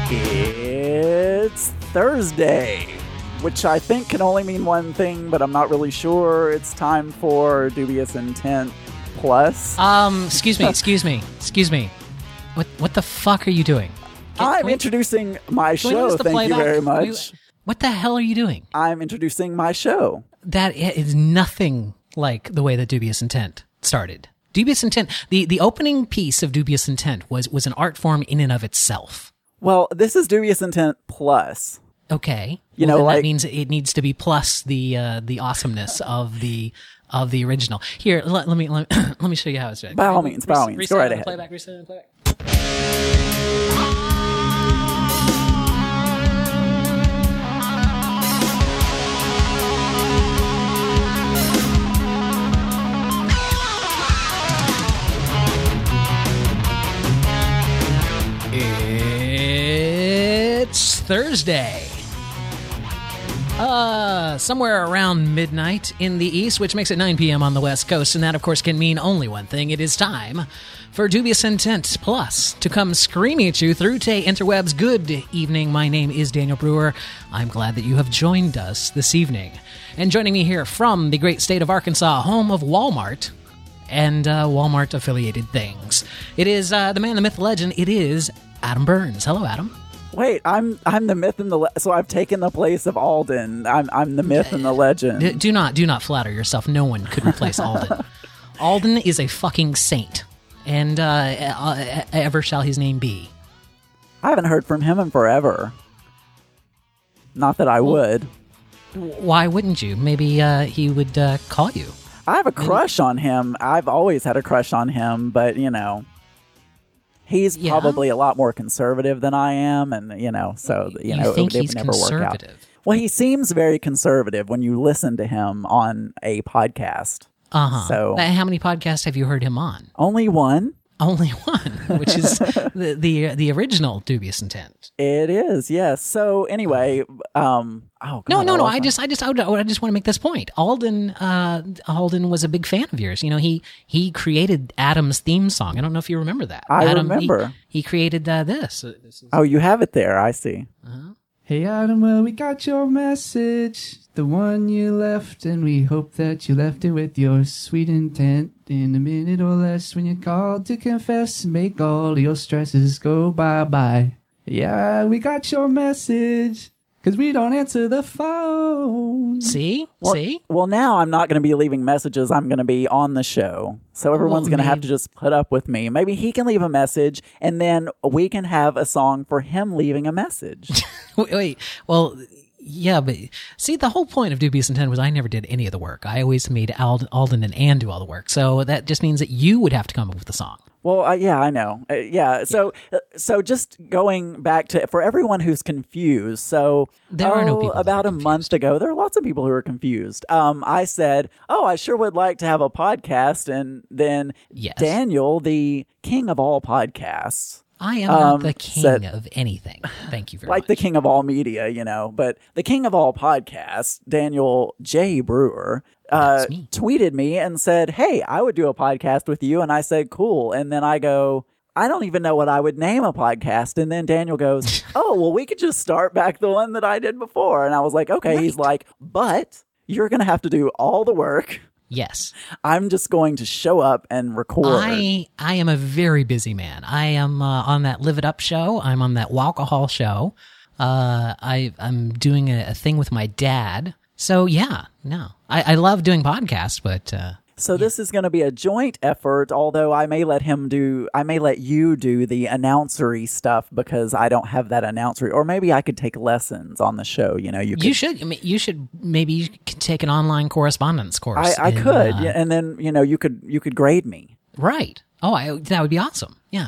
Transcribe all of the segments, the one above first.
It's Thursday, which I think can only mean one thing, but I'm not really sure. It's time for Dubious Intent Plus. Excuse me. What the fuck are you doing? I'm introducing my show, thank you very much. What the hell are you doing? I'm introducing my show. That is nothing like the way that Dubious Intent started. Dubious Intent, the opening piece of Dubious Intent was an art form in and of itself. Well, this is Dubious Intent Plus. Okay. That means it needs to be plus the awesomeness of the original. Here, let me show you how it's done. By all means, go right ahead. Playback, reset, playback. It's Thursday. Somewhere around midnight in the east, which makes it 9 p.m. on the west coast, and that, of course, can mean only one thing. It is time for Dubious Intent Plus to come screaming at you through Tay Interwebs. Good evening. My name is Daniel Brewer. I'm glad that you have joined us this evening. And joining me here from the great state of Arkansas, home of Walmart and Walmart-affiliated things, it is the man, the myth, the legend. It is Adam Burns. Hello, Adam. Wait, I'm the myth and the so I've taken the place of Alden. I'm the myth and the legend. Do not flatter yourself. No one could replace Alden. Alden is a fucking saint, and ever shall his name be. I haven't heard from him in forever. Not that I would. Why wouldn't you? Maybe he would call you. I have a crush on him. I've always had a crush on him, but he's probably a lot more conservative than I am, and so you think it he's would never work out. conservative? Well, he seems very conservative when you listen to him on a podcast. So, how many podcasts have you heard him on? Only one. Only one, which is the original Dubious Intent. It is, yes. So anyway, No. I just want to make this point. Alden was a big fan of yours. He created Adam's theme song. I don't know if you remember that. I Adam, remember. He created this. Oh, you have it there. I see. Hey Adam, well, we got your message, the one you left, and we hope that you left it with your sweet intent. In a minute or less, when you called to confess and make all your stresses go bye-bye. Yeah, we got your message, 'cause we don't answer the phone. See? Well, now I'm not going to be leaving messages. I'm going to be on the show. So everyone's going to have to just put up with me. Maybe he can leave a message, and then we can have a song for him leaving a message. Wait. Well, yeah, but see, the whole point of Dubious Intent was I never did any of the work. I always made Alden and Ann do all the work. So that just means that you would have to come up with the song. Well, yeah, I know. So just going back to, for everyone who's confused, so there are no people about a month ago, there are lots of people who are confused. I said, I sure would like to have a podcast, and then Daniel, the king of all podcasts. I am not the king of anything. Thank you very much. Like the king of all media, but the king of all podcasts, Daniel J. Brewer, tweeted me and said, hey, I would do a podcast with you. And I said, cool. And then I go, I don't even know what I would name a podcast. And then Daniel goes, we could just start back the one that I did before. And I was like, okay. Right. He's like, but you're going to have to do all the work. Yes. I'm just going to show up and record. I am a very busy man. I am on that Live It Up show. I'm on that Walkahol show. I'm doing a thing with my dad. So yeah, no. I love doing podcasts, but So this is going to be a joint effort, although I may let you do the announcery stuff because I don't have that announcery, or maybe I could take lessons on the show. You should maybe take an online correspondence course. I could, and then you could grade me. Right. Oh, that would be awesome. Yeah.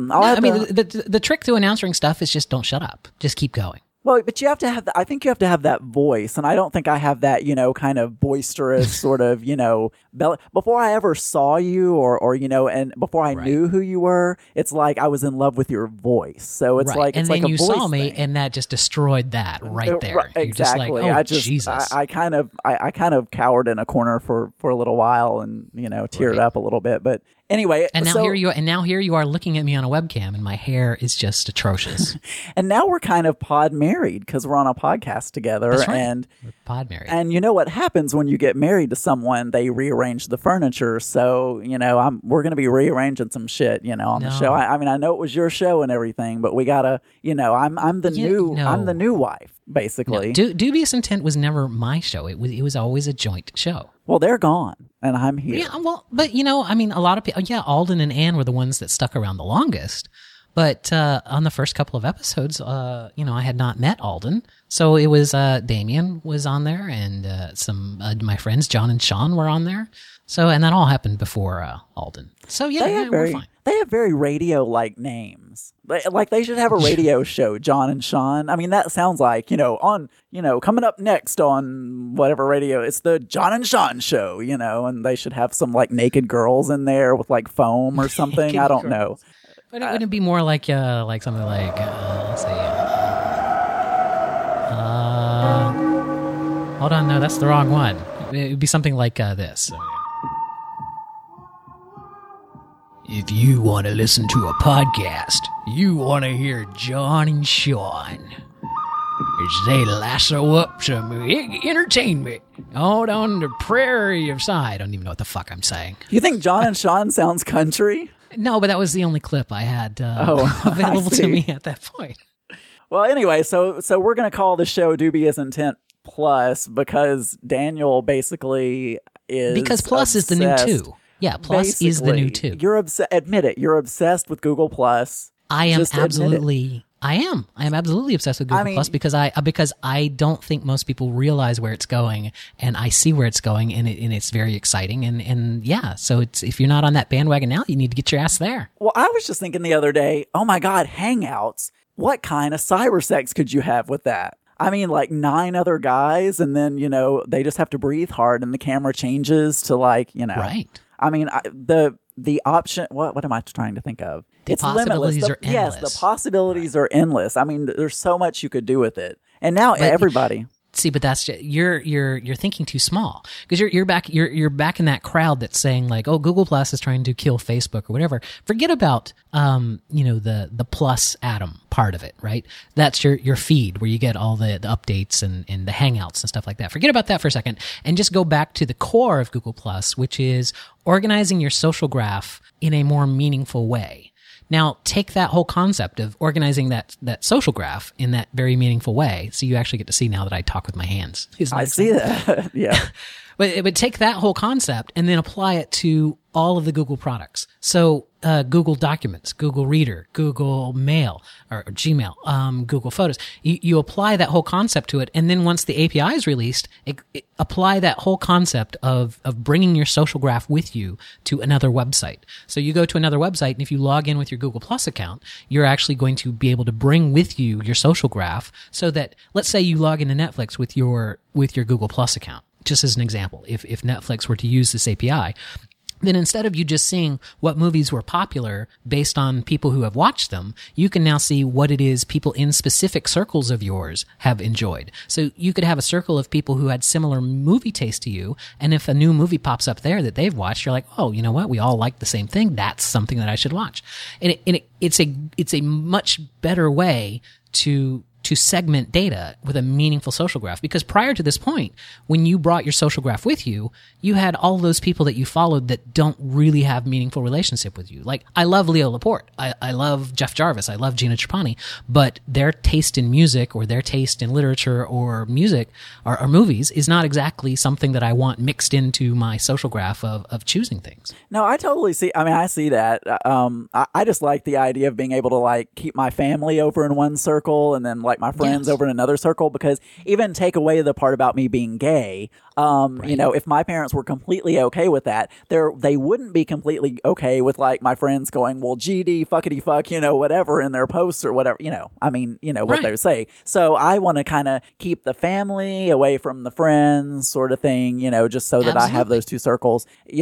The trick to announcing stuff is just don't shut up. Just keep going. Well, but you have to have I think you have to have that voice, and I don't think I have that, kind of boisterous sort of, before I ever saw you or and before I knew who you were, it's like I was in love with your voice. So it's like, it's and like then a you voice saw me, thing. and that just destroyed that right there. Right, exactly. You're just like, Jesus. I kind of cowered in a corner for a little while and, teared up a little bit. But Anyway, And now here you are looking at me on a webcam, and my hair is just atrocious. And now we're kind of pod married because we're on a podcast together. That's right. And we're pod married. And you know what happens when you get married to someone? They rearrange the furniture. So, we're going to be rearranging some shit, on the show. I mean, I know it was your show and everything, but we got to, I'm the new wife, basically. No, Dubious Intent was never my show. It was always a joint show. Well, they're gone, and I'm here. Yeah, well, but I mean, a lot of people. Yeah, Alden and Ann were the ones that stuck around the longest. But on the first couple of episodes, I had not met Alden, so it was Damien was on there, and some my friends John and Sean were on there. So, and that all happened before Alden. So yeah, we're fine. They have very radio-like names. Like they should have a radio show, John and Sean. I mean, that sounds like, coming up next on whatever radio, it's the John and Sean show, and they should have some like naked girls in there with like foam or something. I don't know. But it wouldn't be more like something like, let's see. Hold on, no, that's the wrong one. It would be something like this. If you want to listen to a podcast, you want to hear John and Sean as they lasso up some entertainment out on the prairie of I don't even know what the fuck I'm saying. You think John and Sean sounds country? No, but that was the only clip I had available to me at that point. Well, anyway, so we're going to call the show Dubious Intent Plus because Daniel basically is Because Plus obsessed. is the new 2. Yeah, Plus is the new 2. You're admit it. You're obsessed with Google Plus. I am absolutely obsessed with Google Plus because I don't think most people realize where it's going, and I see where it's going, and it's very exciting, and yeah. So if you're not on that bandwagon now, you need to get your ass there. Well, I was just thinking the other day, oh my God, Hangouts. What kind of cyber sex could you have with that? I mean, like 9 other guys, and then they just have to breathe hard, and the camera changes to right. I mean, the option. What am I trying to think of? The possibilities are endless. Yes, the possibilities are endless. I mean, there's so much you could do with it, and now everybody. See, but that's just, you're thinking too small because you're back in that crowd that's saying like, oh, Google Plus is trying to kill Facebook or whatever. Forget about the plus atom part of it, right? That's your feed where you get all the updates and the Hangouts and stuff like that. Forget about that for a second and just go back to the core of Google Plus, which is organizing your social graph in a more meaningful way. Now, take that whole concept of organizing that social graph in that very meaningful way. So you actually get to see now that I talk with my hands. I see that. Yeah. But take that whole concept and then apply it to all of the Google products. So Google Documents, Google Reader, Google Mail, or Gmail, Google Photos. You apply that whole concept to it, and then once the API is released, apply that whole concept of bringing your social graph with you to another website. So you go to another website, and if you log in with your Google Plus account, you're actually going to be able to bring with you your social graph so that, let's say you log into Netflix with your Google Plus account. Just as an example, if Netflix were to use this API, then instead of you just seeing what movies were popular based on people who have watched them, you can now see what it is people in specific circles of yours have enjoyed. So you could have a circle of people who had similar movie taste to you, and if a new movie pops up there that they've watched, you're like, oh, you know what? We all like the same thing. That's something that I should watch. And it's a much better way to segment data with a meaningful social graph. Because prior to this point, when you brought your social graph with you, you had all those people that you followed that don't really have meaningful relationship with you. Like, I love Leo Laporte. I love Jeff Jarvis. I love Gina Trapani. But their taste in music or their taste in literature or music or movies is not exactly something that I want mixed into my social graph of choosing things. No, I totally see. I mean, I see that. I just like the idea of being able to like keep my family over in one circle and then like my friends over in another circle, because even take away the part about me being gay, if my parents were completely okay with that, they wouldn't be completely okay with like my friends going, well, GD, fuckity fuck, whatever in their posts or whatever, what they say. So I want to kind of keep the family away from the friends sort of thing, just so that I have those two circles,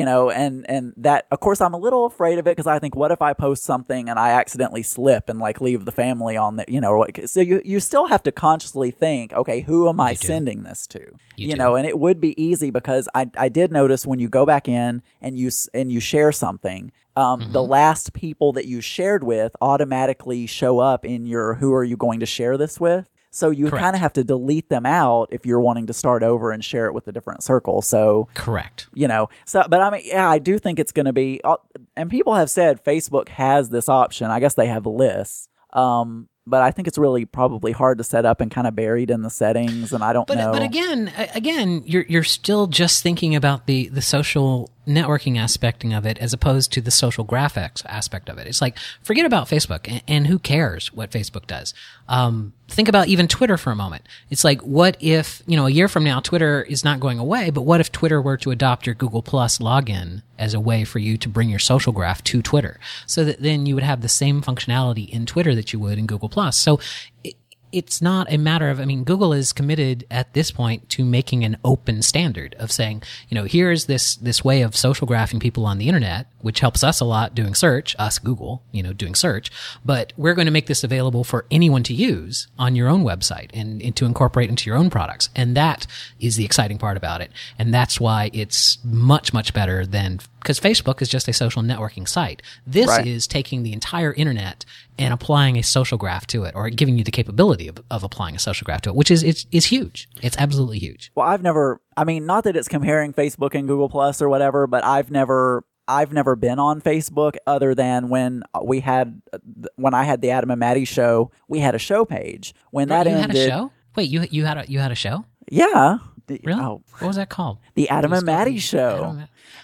and that, of course, I'm a little afraid of it because I think, what if I post something and I accidentally slip and like leave the family on the, or what? So you you still have to consciously think, okay, who am I sending this to? You know, and it would be easy because I did notice when you go back in and you share something, the last people that you shared with automatically show up in your who are you going to share this with. So you kind of have to delete them out if you're wanting to start over and share it with a different circle. So correct. You know, so but I mean, yeah, I do think it's going to be, and people have said Facebook has this option. I guess they have lists. But I think it's really probably hard to set up and kind of buried in the settings, and I don't know. But again, you're still just thinking about the social networking aspect of it as opposed to the social graphics aspect of it. It's like, forget about Facebook and who cares what Facebook does. Think about even Twitter for a moment. It's like, what if, a year from now, Twitter is not going away, but what if Twitter were to adopt your Google Plus login as a way for you to bring your social graph to Twitter, so that then you would have the same functionality in Twitter that you would in Google Plus. So it's not a matter of, Google is committed at this point to making an open standard of saying, here is this way of social graphing people on the internet, which helps us a lot doing search, us Google, doing search, but we're going to make this available for anyone to use on your own website and to incorporate into your own products. And that is the exciting part about it. And that's why it's much, much better than, because Facebook is just a social networking site. This is taking the entire internet and applying a social graph to it, or giving you the capability of applying a social graph to it, which is huge. It's absolutely huge. Well, not that it's comparing Facebook and Google Plus or whatever, but I've never been on Facebook other than when I had the Adam and Maddie show. We had a show page. When that ended, had a show? Wait, you had a show? Yeah. Really? What was that called? The Adam and Maddie show.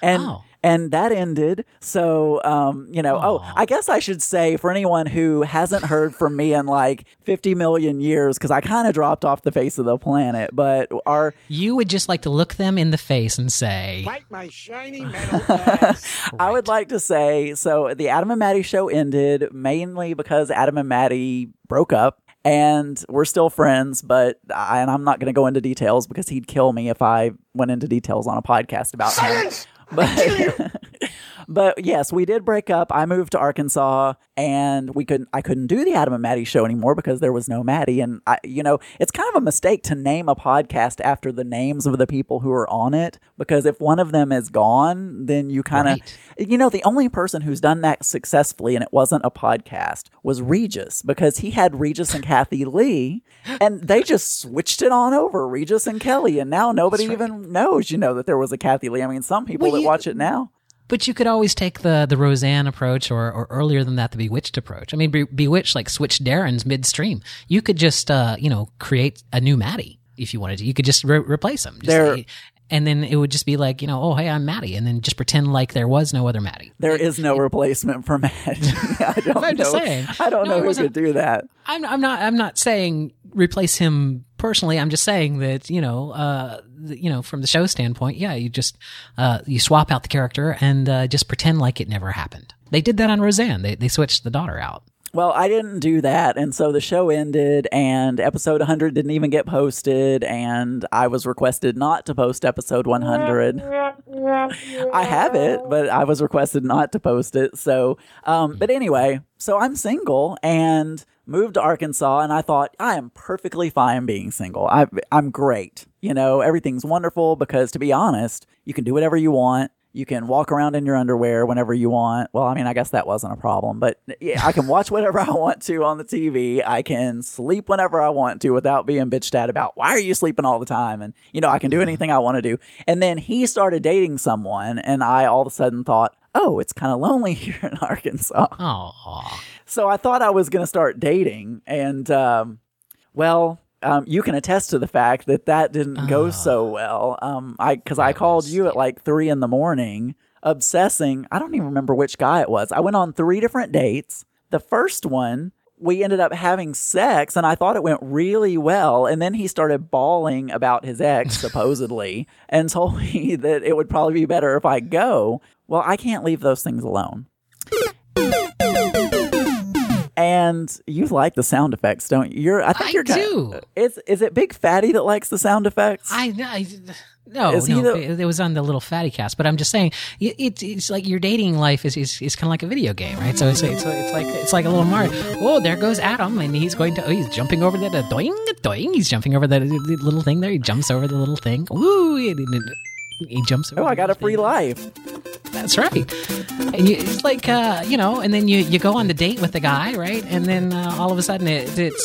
And that ended. So, I guess I should say, for anyone who hasn't heard from me in like 50 million years, because I kind of dropped off the face of the planet, but you would just like to look them in the face and say, "Bite my shiny metal ass." I would like to say, so the Adam and Maddie show ended mainly because Adam and Maddie broke up. And we're still friends, but I'm not going to go into details because he'd kill me if I went into details on a podcast about him. But yes, we did break up. I moved to Arkansas, and I couldn't do the Adam and Maddie show anymore because there was no Maddie. And it's kind of a mistake to name a podcast after the names of the people who are on it, because if one of them is gone, then you kind of, the only person who's done that successfully, and it wasn't a podcast, was Regis, because he had Regis and Kathy Lee, and they just switched it on over, Regis and Kelly, and now nobody even knows, that there was a Kathy Lee. Some people that watch it now. But you could always take the Roseanne approach, or earlier than that, the Bewitched approach. Bewitched switched Darren's midstream. You could just, create a new Maddie if you wanted to. You could just replace them. And then it would just be like, oh, hey, I'm Maddie. And then just pretend like there was no other Maddie. There is no replacement for Maddie. I'm just saying. I don't know who could do that. I'm not saying replace him personally. I'm just saying that, from the show standpoint, you just, you swap out the character and just pretend like it never happened. They did that on Roseanne. They switched the daughter out. Well, I didn't do that, and so the show ended, and episode 100 didn't even get posted, and I was requested not to post episode 100. I have it, but I was requested not to post it, so, but anyway, so I'm single, and moved to Arkansas, and I thought, I am perfectly fine being single. I'm great. Everything's wonderful, because to be honest, you can do whatever you want. You can walk around in your underwear whenever you want. Well, I guess that wasn't a problem, but yeah, I can watch whatever I want to on the TV. I can sleep whenever I want to without being bitched at about, why are you sleeping all the time? And, I can do anything I want to do. And then he started dating someone, and I all of a sudden thought, oh, it's kind of lonely here in Arkansas. Oh. So I thought I was going to start dating, and, you can attest to the fact that didn't go so well. Because I called you at like 3 a.m, obsessing. I don't even remember which guy it was. I went on 3 different dates. The first one, we ended up having sex, and I thought it went really well. And then he started bawling about his ex, supposedly, and told me that it would probably be better if I go. Well, I can't leave those things alone. And you like the sound effects, don't you? I do. Is it Big Fatty that likes the sound effects? No, it was on the Little Fatty Cast. But I'm just saying, it's like your dating life is kind of like a video game, right? So it's like a little Mario. Oh, there goes Adam, and he's jumping over that doing doing. He's jumping over that little thing there. He jumps over the little thing. Woo! He jumps over. Oh, I got a free life. That's right. And it's like, and then you go on the date with the guy, right? And then all of a sudden it's.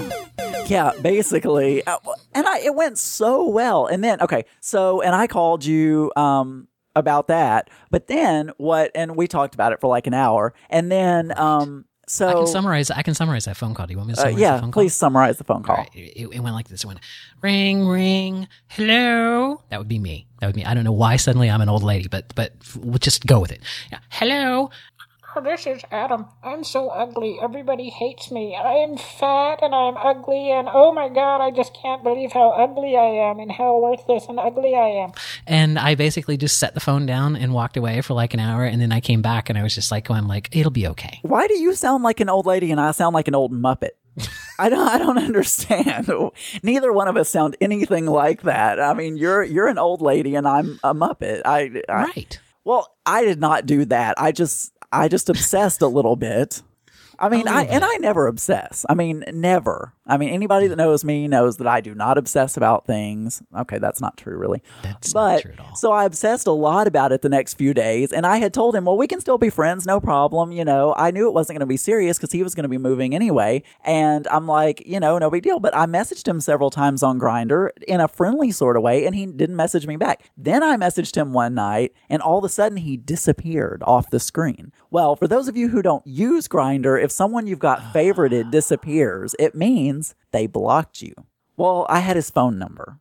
Yeah, basically. And it went so well. And then, okay, and I called you about that. But then and we talked about it for like an hour. And then, so. I can summarize that phone call. Do you want me to summarize the phone call? Please summarize the phone call. All right. It went like this. It went, ring, ring, hello. That would be me. I don't know why suddenly I'm an old lady, but we'll just go with it. Yeah. Hello. Oh, this is Adam. I'm so ugly. Everybody hates me. I am fat and I'm ugly and oh my God, I just can't believe how ugly I am and how worthless and ugly I am. And I basically just set the phone down and walked away for like an hour, and then I came back and I was just like, it'll be okay. Why do you sound like an old lady and I sound like an old Muppet? I don't understand. Neither one of us sound anything like that. I mean, you're an old lady and I'm a Muppet. Right. Well, I did not do that. I just obsessed a little bit. I mean, I never obsess. I mean, never. I mean, anybody that knows me knows that I do not obsess about things. Okay, that's not true, really. That's not true at all. So I obsessed a lot about it the next few days, and I had told him, well, we can still be friends, no problem. I knew it wasn't going to be serious because he was going to be moving anyway. And I'm like, no big deal. But I messaged him several times on Grindr in a friendly sort of way, and he didn't message me back. Then I messaged him one night, and all of a sudden he disappeared off the screen. Well, for those of you who don't use Grindr, if someone you've got favorited disappears, it means they blocked you. Well, I had his phone number.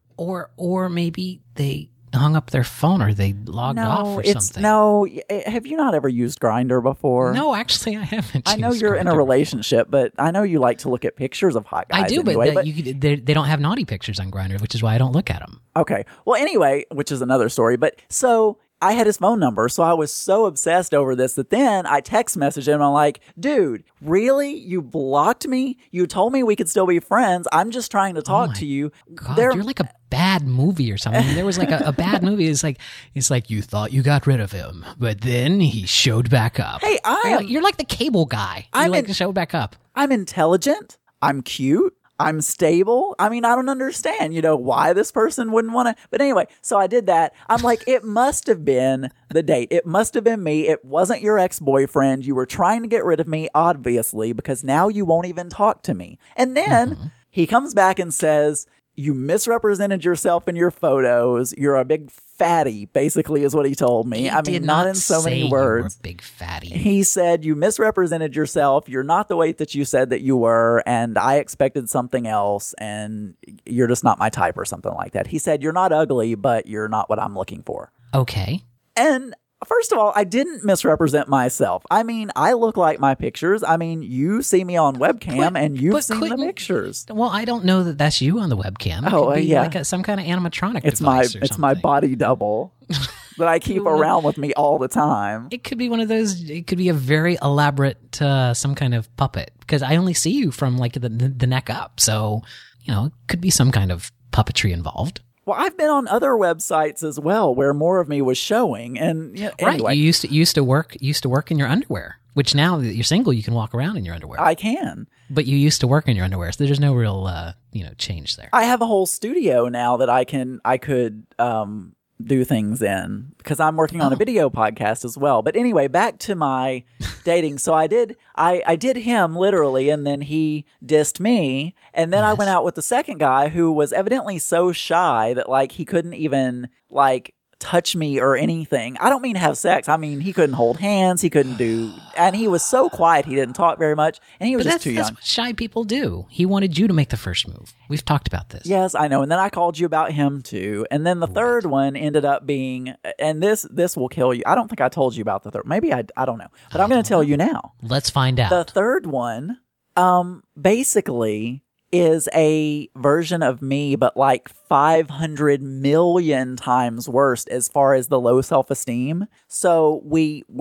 Or maybe they hung up their phone or they logged off or something. No, have you not ever used Grindr before? No, actually, I haven't. I know you're in a relationship, but I know you like to look at pictures of hot guys. I do, anyway, but they don't have naughty pictures on Grindr, which is why I don't look at them. Okay. Well, anyway, which is another story. But so I had his phone number, so I was so obsessed over this that then I text messaged him. I'm like, dude, really? You blocked me? You told me we could still be friends. I'm just trying to talk to you. God, you're like a bad movie or something. There was like a bad movie. It's like you thought you got rid of him, but then he showed back up. Hey, you're like the cable guy. You like to show back up. I'm intelligent. I'm cute. I'm stable. I mean, I don't understand, why this person wouldn't want to. But anyway, so I did that. I'm like, it must have been the date. It must have been me. It wasn't your ex-boyfriend. You were trying to get rid of me, obviously, because now you won't even talk to me. And then he comes back and says, you misrepresented yourself in your photos. You're a big fatty, basically, is what he told me. He did not in so many words. You were a big fatty. He said, you misrepresented yourself. You're not the weight that you said that you were, and I expected something else, and you're just not my type or something like that. He said, you're not ugly, but you're not what I'm looking for. Okay. And first of all, I didn't misrepresent myself. I mean, I look like my pictures. I mean, you see me on webcam and you've seen the pictures. Well, I don't know that that's you on the webcam. It could be like some kind of animatronic device or it's my body double that I keep around with me all the time. It could be one of those, it could be a very elaborate, some kind of puppet, because I only see you from like the neck up. So, it could be some kind of puppetry involved. Well, I've been on other websites as well where more of me was showing, and right. Anyway. You used to work in your underwear, which now that you're single, you can walk around in your underwear. I can, but you used to work in your underwear, so there's no real change there. I have a whole studio now that I could do things in because I'm working on a video podcast as well. But anyway, back to my dating. So I did him literally, and then he dissed me. And then I went out with the second guy who was evidently so shy that like he couldn't even like touch me or anything. I don't mean have sex. I mean, he couldn't hold hands. He couldn't do, and he was so quiet. He didn't talk very much, and he was just too young. That's what shy people do. He wanted you to make the first move. We've talked about this. Yes, I know. And then I called you about him too. And then the third one ended up being, and this will kill you. I don't think I told you about the third. Maybe I don't know, but I'm going to tell you now. Let's find out. The third one, basically is a version of me, but like 500 million times worse as far as the low self-esteem. So we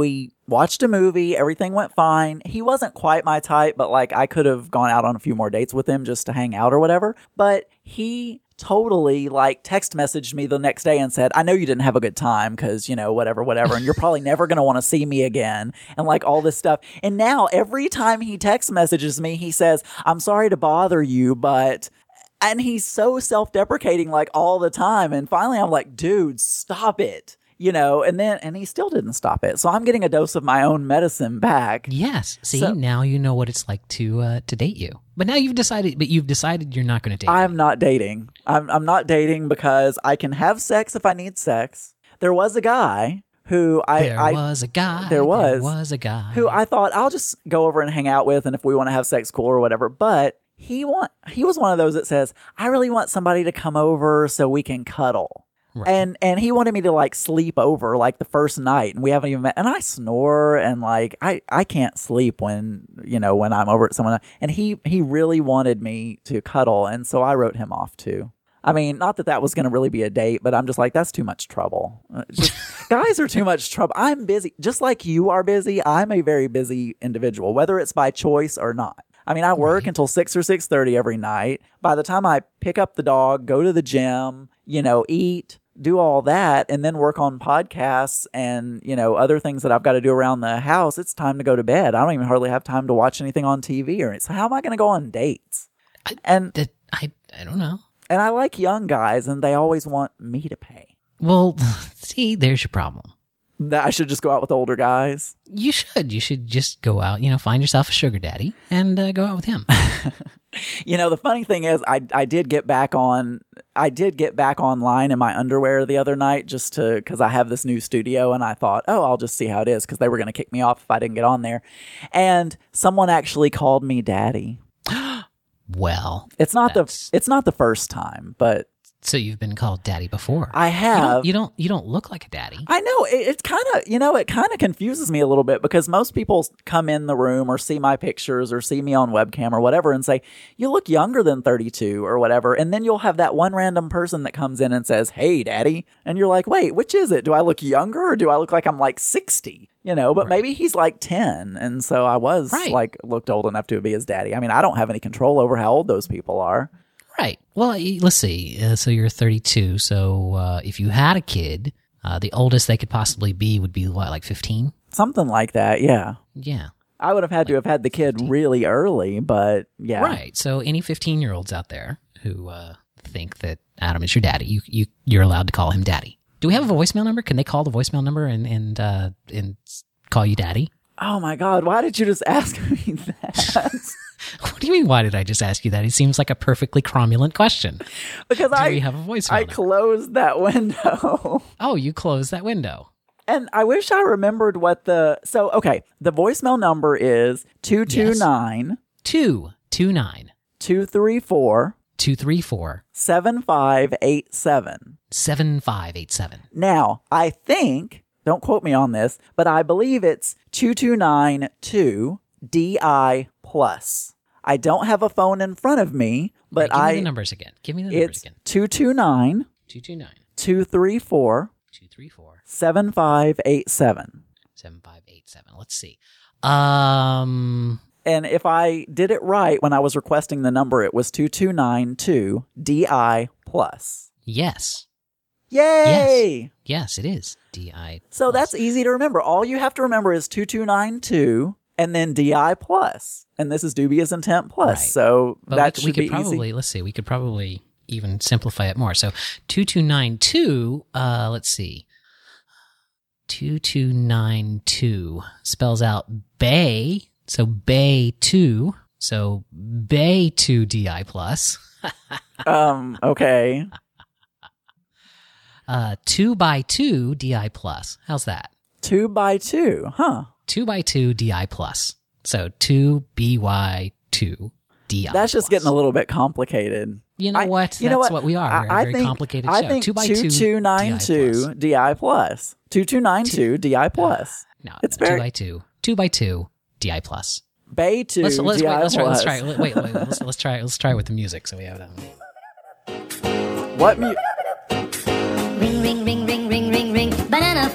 watched a movie. Everything went fine. He wasn't quite my type, but like I could have gone out on a few more dates with him just to hang out or whatever. But he totally like text messaged me the next day and said, I know you didn't have a good time because, whatever. And you're probably never going to want to see me again and like all this stuff. And now every time he text messages me, he says, I'm sorry to bother you, but... And he's so self-deprecating like all the time. And finally I'm like, dude, stop it. And he still didn't stop it. So I'm getting a dose of my own medicine back. Yes. See, now you know what it's like to date you. But now you've decided you're not going to date. I'm not dating. I'm not dating because I can have sex if I need sex. There was a guy who There was a guy who I thought I'll just go over and hang out with, and if we want to have sex, cool or whatever. But he was one of those that says, I really want somebody to come over so we can cuddle. Right. And he wanted me to like sleep over like the first night, and we haven't even met. And I snore and like I can't sleep when I'm over at someone. And he really wanted me to cuddle, and so I wrote him off too. I mean, not that was going to really be a date, but I'm just like, that's too much trouble. Guys are too much trouble. I'm busy, just like you are busy. I'm a very busy individual, whether it's by choice or not. I mean, I work until 6 or 6:30 every night. By the time I pick up the dog, go to the gym, eat, do all that, and then work on podcasts and, other things that I've got to do around the house, it's time to go to bed. I don't even hardly have time to watch anything on TV. So how am I going to go on dates? I don't know. And I like young guys, and they always want me to pay. Well, see, there's your problem. That I should just go out with older guys? You should. You should just go out, find yourself a sugar daddy and go out with him. The funny thing is I did get back online in my underwear the other night just because I have this new studio, and I thought, I'll just see how it is because they were going to kick me off if I didn't get on there. And someone actually called me daddy. Well, it's not the first time, but so you've been called daddy before. I have. You don't look like a daddy. I know. It's kind of, it kind of confuses me a little bit because most people come in the room or see my pictures or see me on webcam or whatever and say, you look younger than 32 or whatever. And then you'll have that one random person that comes in and says, hey, daddy. And you're like, wait, which is it? Do I look younger or do I look like I'm like 60? But maybe he's like 10. And so I was looked old enough to be his daddy. I mean, I don't have any control over how old those people are. Right. Well, let's see. So you're 32. So if you had a kid, the oldest they could possibly be would be what, like 15? Something like that. Yeah. Yeah. I would have had to have had the kid 15. Really early, but yeah. Right. So any 15-year-olds out there who think that Adam is your daddy, you're allowed to call him daddy. Do we have a voicemail number? Can they call the voicemail number and call you daddy? Oh my God! Why did you just ask me that? What do you mean, why did I just ask you that? It seems like a perfectly cromulent question. Because we have a voicemail I number? Closed that window. Oh, you closed that window. And I wish I remembered the voicemail number is 229 229 234 234 7587. 7587. Now, I think, don't quote me on this, but I believe it's 2292 DI plus. I don't have a phone in front of me, but give me the numbers again. It's 229 234 7587. 7587. Let's see. And if I did it right when I was requesting the number, it was 2292 DI plus. Yes. Yay! Yes, it is DI. So that's easy to remember. All you have to remember is 2292 and then DI plus. And this is Dubious Intent plus. Right. So but that we should be probably, easy. Let's see, we could probably even simplify it more. So 2292, let's see. 2292 spells out Bay. So Bay 2. So Bay 2 DI plus. Okay. 2x2 DI plus. How's that? 2x2, huh? 2x2 DI plus. So 2BY2 DI. That's just getting a little bit complicated. You know what? That's what we are. We're a very complicated show. I think 2292 DI plus. 2292 DI plus. No, it's 2x2. 2x2 DI plus. Bay 2 let's DI plus. Let's try it. Wait. Let's try it with the music so we have it. What music? Ring, ring, ring, ring, ring, ring, ring. Banana phone.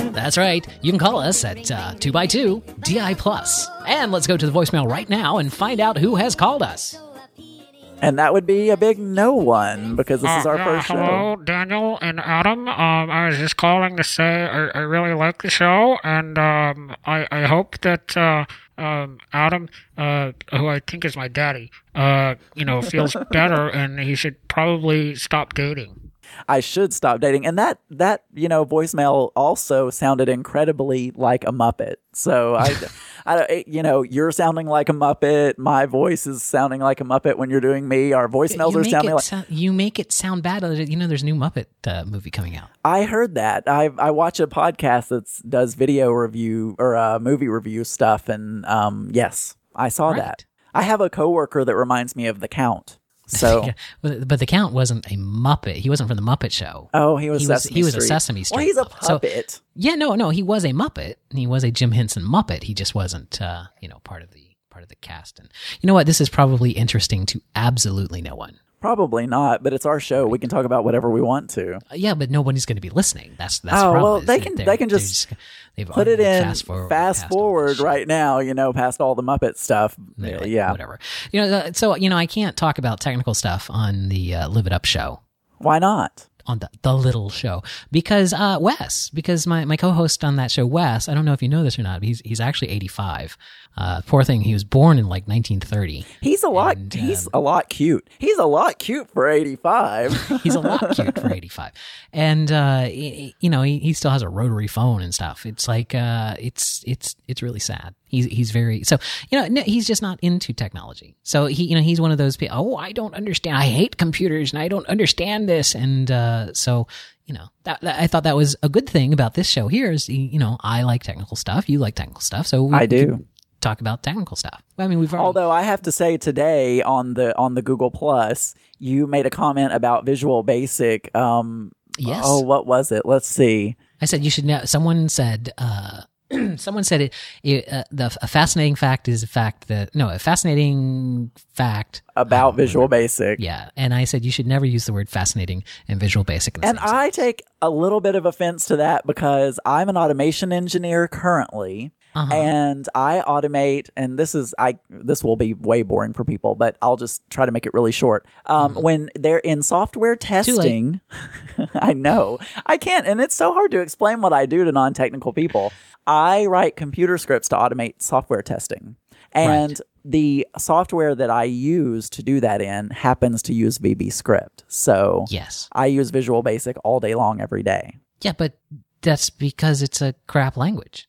That's right. You can call us at 2x2 DI+. And let's go to the voicemail right now and find out who has called us. And that would be a big no one, because this is our first Hello, show. Daniel and Adam. I was just calling to say I really like the show, and I hope that Adam, who I think is my daddy, feels better, and he should probably stop dating. I should stop dating. And that voicemail also sounded incredibly like a Muppet. So you're sounding like a Muppet. My voice is sounding like a Muppet when you're doing me. Our voicemails are sounding like... You make it sound bad. There's a new Muppet movie coming out. I heard that. I watch a podcast that does video review or movie review stuff. And yes, I saw that. I have a coworker that reminds me of the Count. So, but the Count wasn't a Muppet. He wasn't from the Muppet Show. Oh, he was Sesame Street. He was a Sesame Street. Well, he's a puppet. So, no, he was a Muppet. He was a Jim Henson Muppet. He just wasn't, part of the cast. And you know what? This is probably interesting to absolutely no one. Probably not, but it's our show. We can talk about whatever we want to. Yeah, but nobody's going to be listening. That's the problem. Well, they can just put it in fast forward right now. Past all the Muppet stuff. Yeah, whatever. I can't talk about technical stuff on the Live It Up show. Why not? On the little show, because my co-host on that show, Wes, I don't know if you know this or not, but he's actually 85. Poor thing, he was born in like 1930. He's a lot cute. He's a lot cute for 85. He's a lot cute for 85. And he still has a rotary phone and stuff. It's like it's really sad. He's very he's just not into technology. So he's one of those people. Oh, I don't understand. I hate computers and I don't understand this. And I thought that was a good thing about this show here is I like technical stuff. You like technical stuff. So I do talk about technical stuff. I mean, although I have to say today on the Google Plus, you made a comment about Visual Basic. Yes. Oh, what was it? Let's see. I said you should know. Someone said. Someone said a fascinating fact is a fascinating fact about Visual Basic. Yeah, and I said you should never use the word fascinating and Visual Basic in the same sentence. I take a little bit of offense to that because I'm an automation engineer currently. And I automate, and this will be way boring for people, but I'll just try to make it really short. When they're in software testing, I know I can't, and it's so hard to explain what I do to non-technical people. I write computer scripts to automate software testing, and the software that I use to do that in happens to use VBScript. So yes, I use Visual Basic all day long, every day. Yeah, but that's because it's a crap language.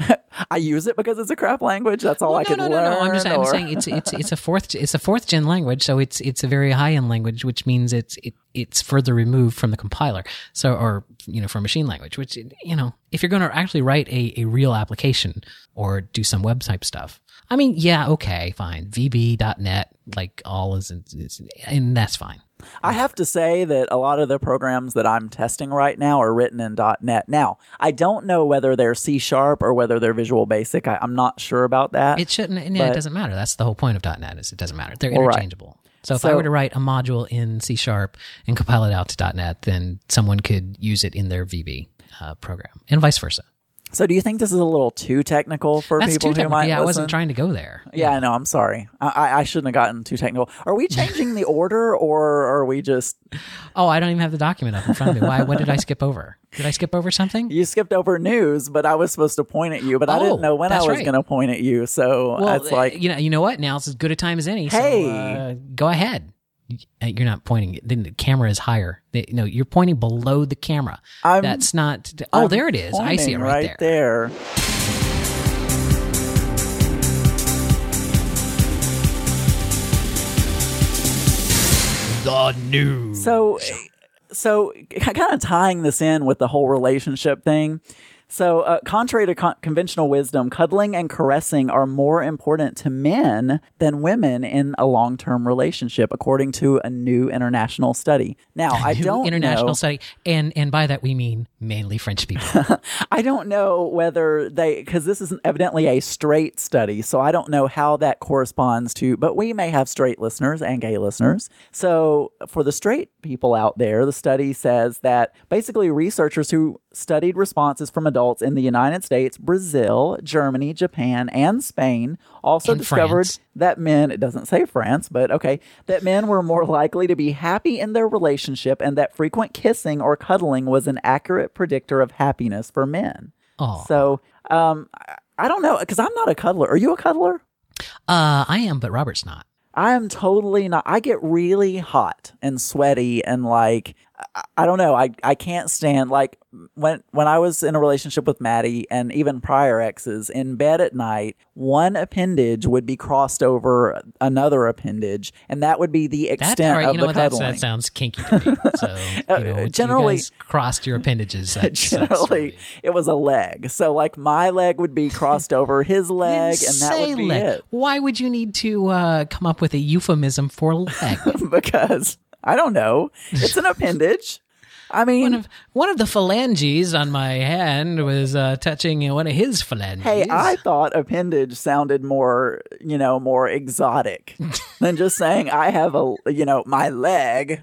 I use it because it's a crap language. That's all I can learn. No. I'm saying it's a fourth gen language, so it's a very high end language, which means it's further removed from the compiler. So from machine language, which if you're going to actually write a real application or do some web type stuff, I mean, yeah, okay, fine. VB.net, like all is, and that's fine. I have to say that a lot of the programs that I'm testing right now are written in .NET. Now, I don't know whether they're C# or whether they're Visual Basic. I'm not sure about that. It shouldn't. It doesn't matter. That's the whole point of .NET is it doesn't matter. They're interchangeable. Right. So if I were to write a module in C# and compile it out to .NET, then someone could use it in their VB program, and vice versa. So do you think this is a little too technical for people who might listen? I wasn't trying to go there. Yeah, I know. I'm sorry. I shouldn't have gotten too technical. Are we changing the order, or are we just... Oh, I don't even have the document up in front of me. Why? What did I skip over? Did I skip over something? You skipped over news, but I was supposed to point at you, but I didn't know when I was going to point at you. So it's like... You know what? Now it's as good a time as any. Hey! So, go ahead. You're not pointing. The camera is higher. You're pointing below the camera. That's not. There it is. I see it right there. The news. So kind of tying this in with the whole relationship thing. So, contrary to conventional wisdom, cuddling and caressing are more important to men than women in a long-term relationship, according to a new international study. Now, I don't know... International study, and by that we mean mainly French people. I don't know whether because this is evidently a straight study, so I don't know how that corresponds to, but we may have straight listeners and gay listeners. So, for the straight people out there, the study says that basically researchers who studied responses from adults in the United States, Brazil, Germany, Japan, and Spain also And discovered France. that men, it doesn't say France, but okay, that men were more likely to be happy in their relationship and that frequent kissing or cuddling was an accurate predictor of happiness for men. Oh. So, I don't know, because I'm not a cuddler. Are you a cuddler? I am, but Robert's not. I am totally not. I get really hot and sweaty and like, I don't know. I can't stand like when I was in a relationship with Maddie and even prior exes in bed at night, one appendage would be crossed over another appendage, and that would be the extent of the cuddling. That sounds kinky to me. So generally, you guys crossed your appendages. Generally, it was a leg. So like my leg would be crossed over his leg, and that would be it. Why would you need to come up with a euphemism for leg? Because I don't know. It's an appendage. I mean, one of the phalanges on my hand was touching one of his phalanges. hey, I thought appendage sounded more, more exotic than just saying I have my leg,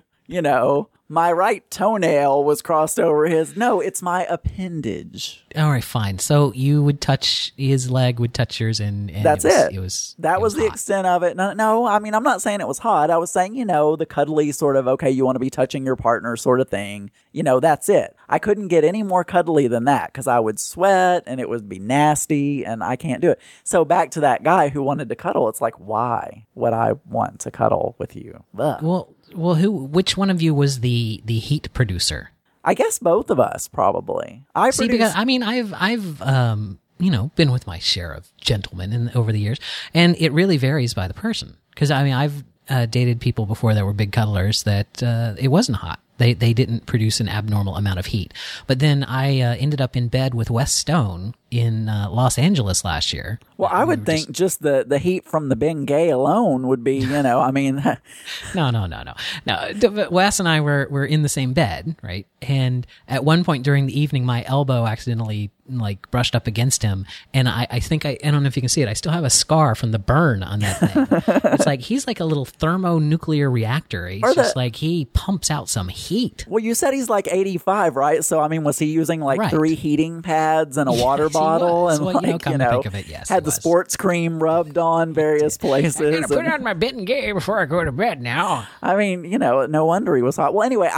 my right toenail was crossed over his. No, it's my appendage. All right, fine. So you would touch his leg, would touch yours, and that's it. That was the hot. extent of it. No, I mean, I'm not saying it was hot. I was saying, the cuddly sort of, okay, you want to be touching your partner sort of thing. That's it. I couldn't get any more cuddly than that because I would sweat and it would be nasty and I can't do it. So back to that guy who wanted to cuddle. It's like, why would I want to cuddle with you? Ugh. Well, which one of you was the heat producer? I guess both of us probably. Because I mean, I've been with my share of gentlemen over the years, and it really varies by the person. Because I mean, I've dated people before that were big cuddlers that it wasn't hot. They didn't produce an abnormal amount of heat. But then I ended up in bed with Wes Stone in Los Angeles last year. Well, I would think just the heat from the Bengay alone would be, I mean. No. Wes and I were in the same bed, right? And at one point during the evening, my elbow accidentally brushed up against him. And I think I don't know if you can see it. I still have a scar from the burn on that thing. It's like, he's like a little thermonuclear reactor. He's like, he pumps out some heat. Well, you said he's like 85, right? So, I mean, was he using Right. 3 heating pads and a water bottle? Was. And well, come to think of it, yes, had he the was. sports cream rubbed on various places. I'm gonna put on my Bengay before I go to bed now. I mean, no wonder he was hot. Well, anyway,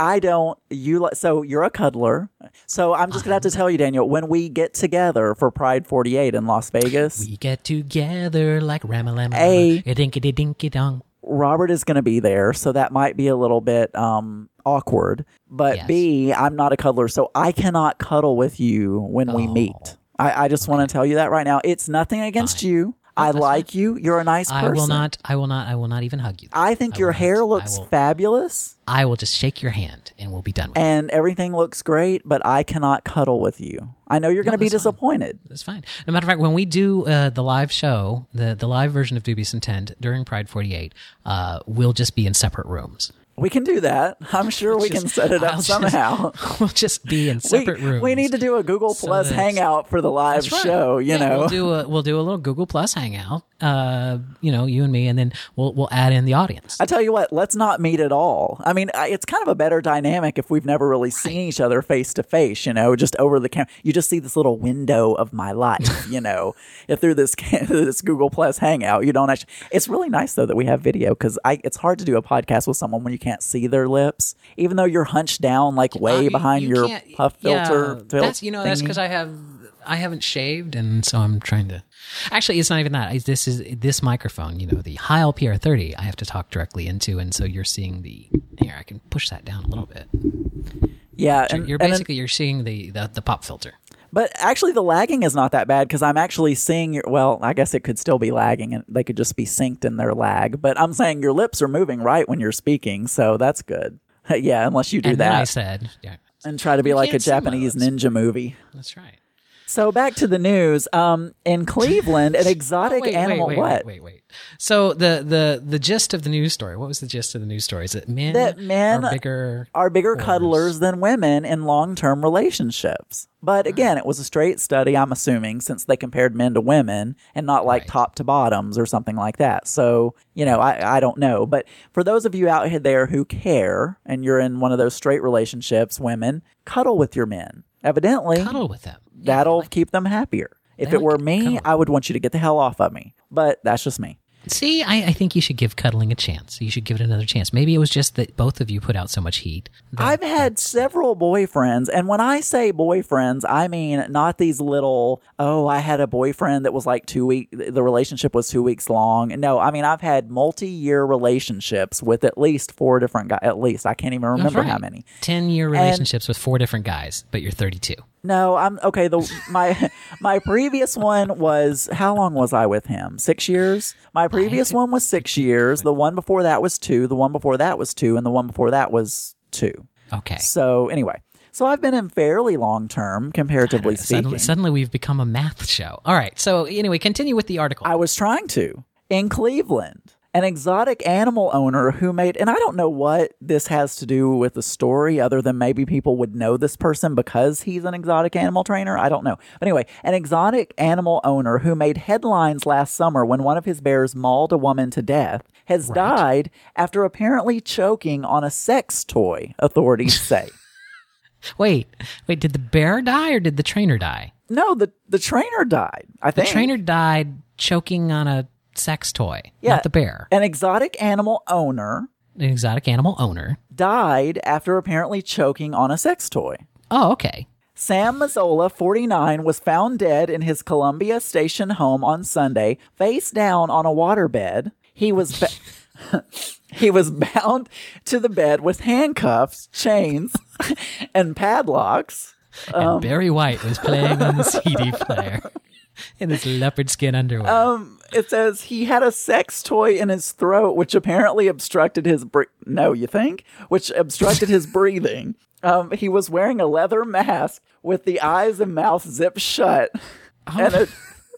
so you're a cuddler. So I'm just going to have to tell you, Daniel, when we get together for Pride 48 in Las Vegas, We get together like Ramalama, A- a dinky dinky dong. Robert is going to be there. So that might be a little bit awkward. But Yes. B, I'm not a cuddler. So I cannot cuddle with you when we meet. I just want to tell you that right now. It's nothing against you. I like you. You're a nice person. I will not even hug you. I think your hair looks fabulous I will just shake your hand and we'll be done with it. and everything looks great, but I cannot cuddle with you. I know you're going to be that's fine. disappointed. That's fine. No matter of fact, when we do the live show, the live version of Dubious Intent during Pride 48, we'll just be in separate rooms. We can do that. I'm sure we can set it up somehow. We'll just be in separate rooms. We need to do a Google So Plus that's- hangout for the live That's right. show, you know. We'll do a little Google Plus hangout. You and me, and then we'll add in the audience. I tell you what, let's not meet at all. I mean, it's kind of a better dynamic if we've never really seen each other face to face, just over the camera. You just see this little window of my life, through this this Google Plus hangout. You don't actually. It's really nice though that we have video because it's hard to do a podcast with someone when you can't see their lips, even though you're hunched down like way behind You your can't- puff filter. That's that's thingy. because I haven't shaved, and so I'm trying to. Actually, it's not even that. This microphone, the Heil PR30. I have to talk directly into, and so you're seeing the. Here, I can push that down a little bit. Yeah, You're seeing the pop filter. But actually, the lagging is not that bad because I'm actually seeing your. Well, I guess it could still be lagging, and they could just be synced in their lag. But I'm saying your lips are moving right when you're speaking, so that's good. Yeah, unless you do And that. then I said, yeah, And try to be like a can't see Japanese those. ninja movie. that's right. So back to the news. In Cleveland, an exotic animal. Wait. So the gist of the news story. What was the gist of the news story? Is it men are bigger whores. Cuddlers than women in long-term relationships. But again, it was a straight study, I'm assuming, since they compared men to women and not like Right. top to bottoms or something like that. So, I don't know. But for those of you out there who care and you're in one of those straight relationships, women, cuddle with your men. Evidently, Cuddle with them. that'll keep them happier. If it were me, cuddle. I would want you to get the hell off of me. But that's just me. See, I think you should give cuddling a chance. You should give it another chance. Maybe it was just that both of you put out so much heat. I've had several boyfriends, and when I say boyfriends, I mean not these little, I had a boyfriend that was like 2 weeks, the relationship was 2 weeks long. No, I mean, I've had multi-year relationships with at least 4 different guys, at least. I can't even remember how many. 10-year relationships with 4 different guys, but you're 32. No, I'm okay. My previous one was, how long was I with him? 6 years. My previous one was 6 years. The one before that was 2. The one before that was 2, and the one before that was 2. Okay. So anyway, I've been in fairly long term, comparatively speaking. Suddenly we've become a math show. All right. So anyway, continue with the article. I was trying to. In Cleveland, an exotic animal owner who made, and I don't know what this has to do with the story other than maybe people would know this person because he's an exotic animal trainer. I don't know. But anyway, an exotic animal owner who made headlines last summer when one of his bears mauled a woman to death has died after apparently choking on a sex toy, authorities say. Wait, did the bear die or did the trainer die? No, the trainer died, I think. The trainer died choking on a sex toy, not the bear. An exotic animal owner died after apparently choking on a sex toy. Oh, okay. Sam Mazzola, 49, was found dead in his Columbia Station home on Sunday, face down on a waterbed. He was he was bound to the bed with handcuffs, chains, and padlocks. And Barry White was playing on the CD player in his leopard skin underwear. It says he had a sex toy in his throat, which apparently obstructed his which obstructed his breathing. He was wearing a leather mask with the eyes and mouth zipped shut, and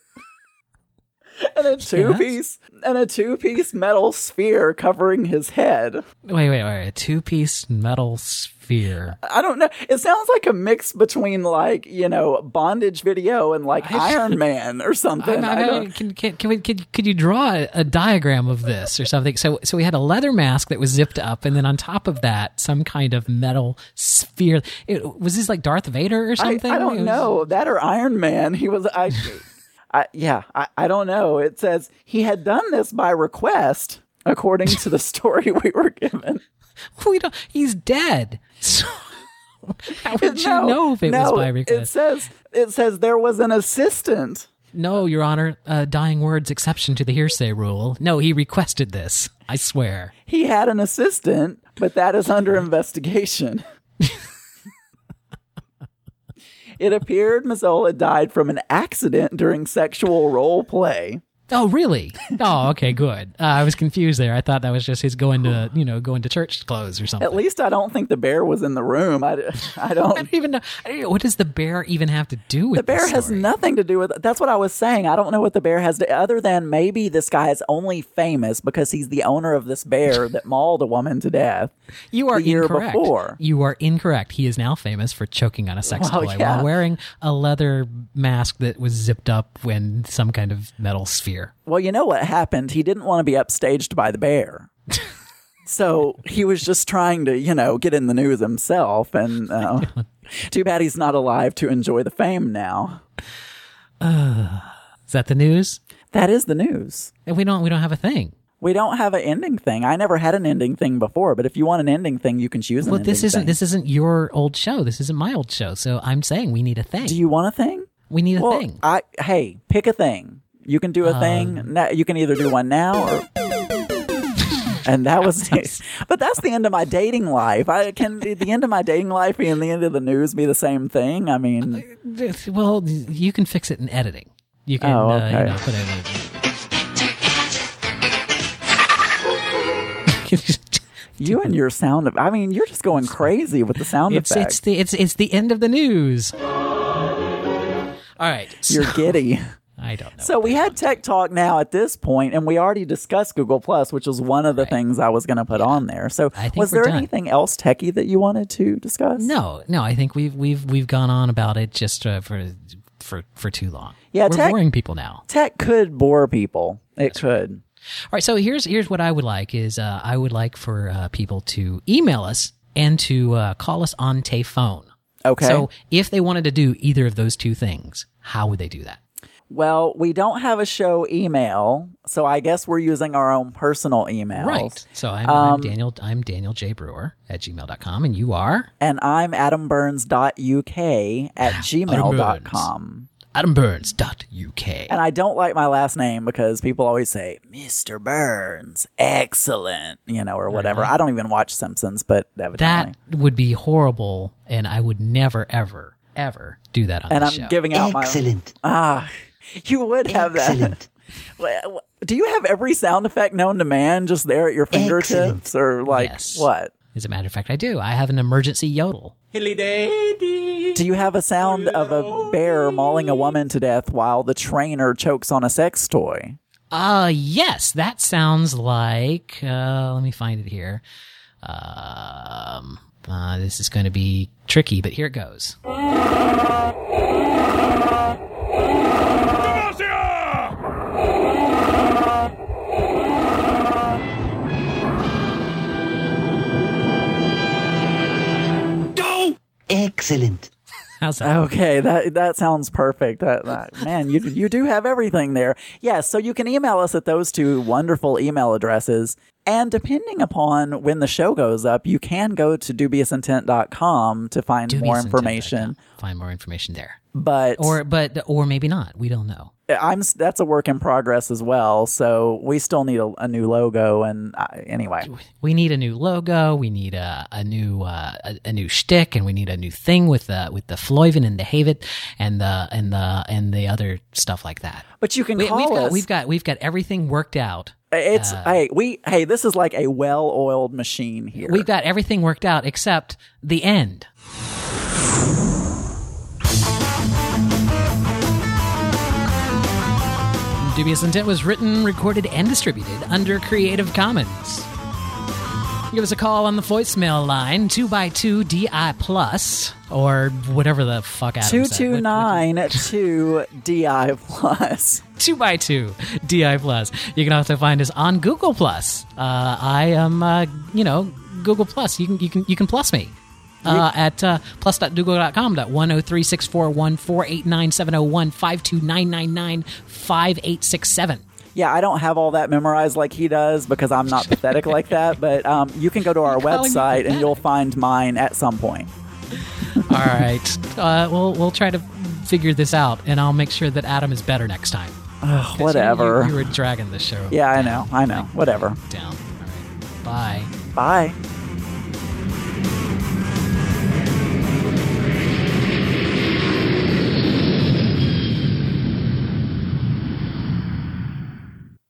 a two-piece metal sphere covering his head. Wait, a 2-piece metal sphere. I don't know. It sounds like a mix between bondage video and like Iron Man or something. Could you draw a diagram of this or something? So we had a leather mask that was zipped up, and then on top of that, some kind of metal sphere. Was this like Darth Vader or something? I don't know. That or Iron Man. He was. I don't know. It says he had done this by request, according to the story we were given. He's dead. So how would you know if it was by request? It says there was an assistant. No, Your Honor, dying words exception to the hearsay rule. No, he requested this. I swear. He had an assistant, but that is under investigation. It appeared Mazzola died from an accident during sexual role play. Oh, really? Oh, okay, good. I was confused there. I thought that was just his going to church clothes or something. At least I don't think the bear was in the room. I don't even know. What does the bear even have to do with the bear? Has nothing to do with it. That's what I was saying. I don't know what the bear has to, other than maybe this guy is only famous because he's the owner of this bear that mauled a woman to death. You are the year incorrect. Before. You are incorrect. He is now famous for choking on a sex toy while wearing a leather mask that was zipped up in some kind of metal sphere. Well, you know what happened? He didn't want to be upstaged by the bear. So he was just trying to, get in the news himself. And too bad he's not alive to enjoy the fame now. Is that the news? That is the news. And we don't have a thing. We don't have an ending thing. I never had an ending thing before, but if you want an ending thing, you can choose an ending thing. This isn't your old show. This isn't my old show. So I'm saying we need a thing. Do you want a thing? We need a thing. Hey, pick a thing. You can do a thing. You can either do one now or... And that was it. But that's the end of my dating life. Can the end of my dating life and the end of the news be the same thing? I mean... Well, you can fix it in editing. You can put it in... You and your sound of... I mean, you're just going crazy with the sound effects. It's the end of the news. All right. You're giddy. I don't know. So we had Tech Talk now at this point, and we already discussed Google Plus, which was one of the things I was going to put on there. So was there anything else techie that you wanted to discuss? No. I think we've gone on about it just for too long. Yeah, we're boring people now. Tech could bore people. It could. All right. So here's what I would like is I would like for people to email us and to call us on Tay phone. Okay. So if they wanted to do either of those two things, how would they do that? Well, we don't have a show email, so I guess we're using our own personal emails. Right. So I'm Daniel J. Brewer at gmail.com, and you are? And I'm adamburns.uk at gmail.com. adamburns.uk. And I don't like my last name because people always say, Mr. Burns, excellent, or whatever. I don't even watch Simpsons, but evidently. That would be horrible, and I would never, ever, ever do that on the show. And I'm giving out excellent. You would have Excellent. that. Do you have every sound effect known to man just there at your fingertips? Excellent. Or Yes. what? As a matter of fact, I do. I have an emergency yodel. Do you have a sound of a bear mauling a woman to death while the trainer chokes on a sex toy? Yes, that sounds like, let me find it here. This is going to be tricky, but here it goes. Excellent. How's that? Okay, that sounds perfect. Man, you do have everything there. Yes, so you can email us at those two wonderful email addresses. And depending upon when the show goes up, you can go to dubiousintent.com to find more information. Find more information there. Or maybe not. We don't know. That's a work in progress as well. So we still need a new logo. And anyway, we need a new logo. We need a new shtick, and we need a new thing with the Floyven and the Havit and the other stuff like that. But you can call us. We've got everything worked out. It's this is like a well-oiled machine here. We've got everything worked out except the end. Dubious Intent was written, recorded, and distributed under Creative Commons. Give us a call on the voicemail line, 2x2DI+, or whatever the fuck Adam said. 2292DI+. 2x2DI+. You can also find us on Google+. I am, Google+. You can plus me. At plus.google.com.10364148970152999587. Yeah, I don't have all that memorized like he does because I'm not pathetic like that, but you can go to our website and you'll find mine at some point. All right. We'll try to figure this out, and I'll make sure that Adam is better next time. Whatever. You were dragging the show. Yeah, I know. Whatever. Down. All right. Bye. Bye.